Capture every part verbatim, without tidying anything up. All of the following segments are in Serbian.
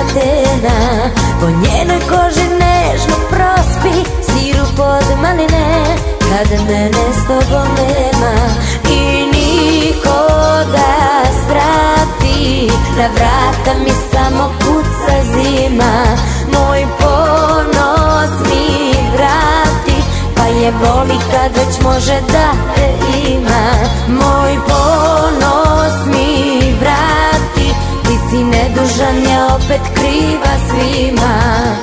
platena. Po njenoj koži nežno prospi sirup od maline, kad mene s tobom nema. I niko da svrati, na vrata mi samo kuca zima. Moj ponos mi vrati, pa je voli kad već može da te ima. Moj ponos mi vrati, ti si nedužan, ja opet kriva svima.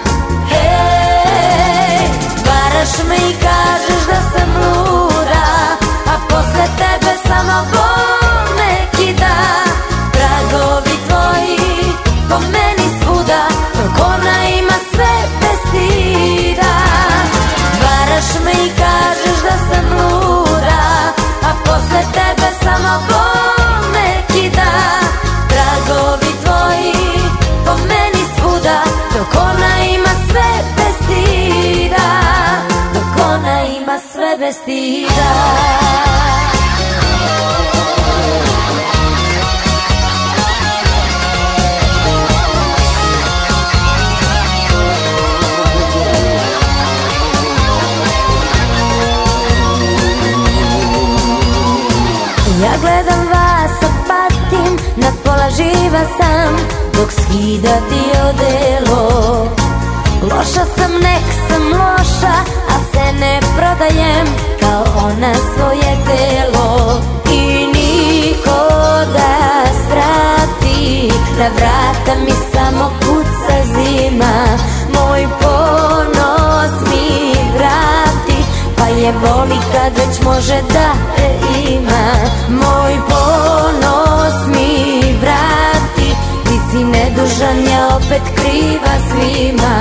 Hej, varaš me i kažeš da sam luda, a posle tebe samo bol neki da. Tragovi tvoji po meni svuda, dok ona ima sve bez stida. Varaš me i kažeš da sam luda, a posle tebe samo bol neki da. Tragovi tvoji po meni svuda, dok ona ima sve bez stida. Dok ona ima sve bez stida. Ja gledam vas, a patim, nad pola živa sam, dok skidati odelo. Loša sam, nek sam loša, a se ne prodajem kao ona svoje telo. I niko da svrati, na vrata mi samo kuca zima. Moj ponos mi vrati, pa je voli kad već može da te ima. Moj ponos mi vrati, ti si nedužan, ja opet kriva svima.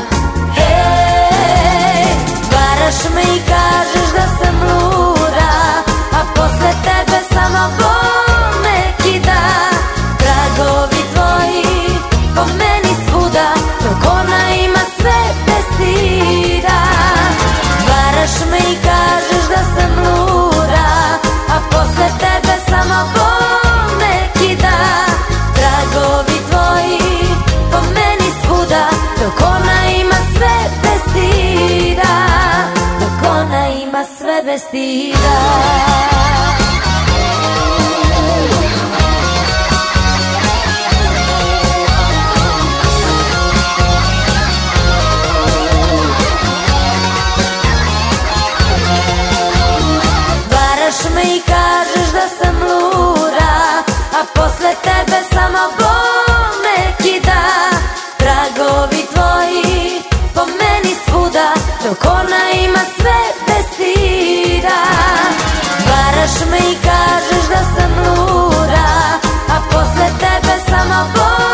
Hej, varaš me i kažeš da sam luda, a posle tebe samo bol neki da. Tragovi tvoji po meni svuda, dok ona ima sve bez stida. Varaš me i kažeš da sam luda, a posle tebe samo bol neki da. Tragovi tvoji po meni svuda, dok ona ima sve bez stida. Dok ona ima sve bez stida. Varaš me i kažeš da sam luda, a posle tebe samo bol neki da. Tragovi tvoji po meni svuda, dok ona ima sve bez stida. Varaš me i kažeš da sam luda, a posle tebe samo bol